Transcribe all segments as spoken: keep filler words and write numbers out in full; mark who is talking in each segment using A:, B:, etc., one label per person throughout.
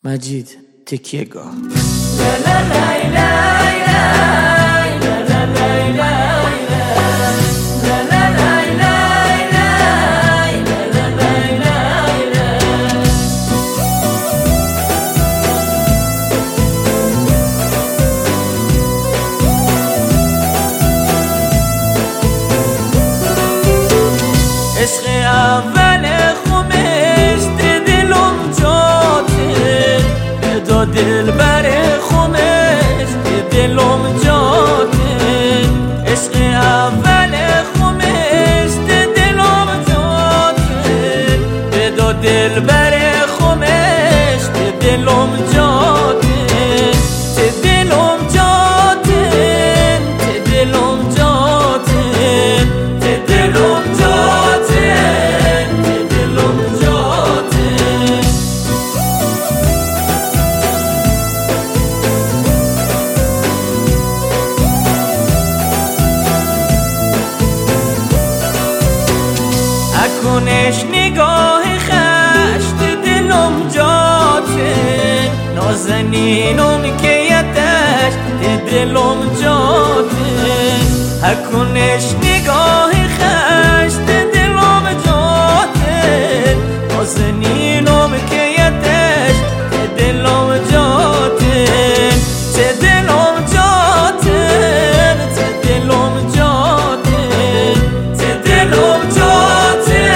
A: مجید تکیهگاه.
B: عشق اول خمش دلم جاته بدا دل بر خمش دلم جاته عشق اول خمش دلم جاته بدا دل بر خمش دلم جاته دلم جاته دلم جاته دلم جاته اکنش نگاه خشت دلم جاته نازنینم که یتش دلم جاته اکنش نگاه خشت دلم جاته نازنینم که یتش دلم جاته چه دلم جاته چه دلم جاته چه دلم جاته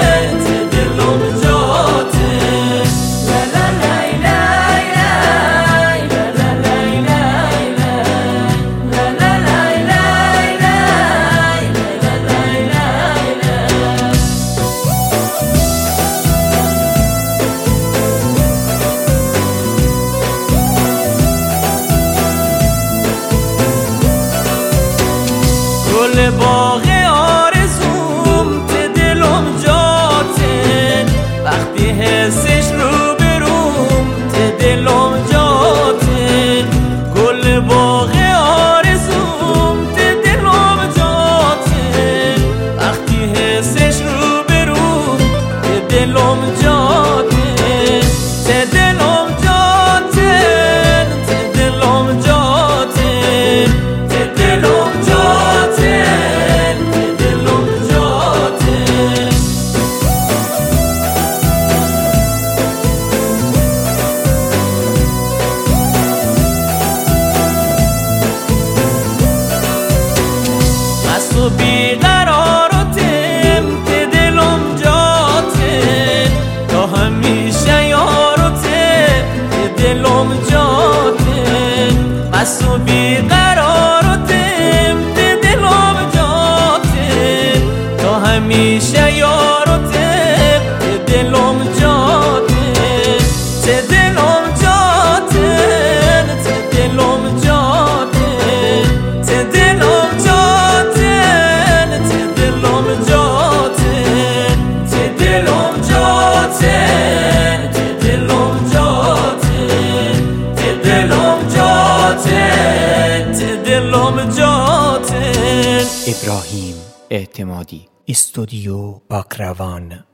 B: گل باغ آرزوم ته دلم جاته وقتی حسش رو بروم ته دلم جاته گل باغ آرزوم ته دلم جاته وقتی حسش رو بروم ته دلم جاته ته دلم جاته ته دلم جاته ته دلم جاته تو بیقرار و تم ته دلم جاته تا همیشه یار و تم ته دلم جاته بس تو بیقرار و تم ته دلم جاته تا همیشه یار و تم ته دلم جاته چه دلم جاته چه دلم جاته چه دلم جاته
A: ابراهیم اعتمادی، استودیو باکروان.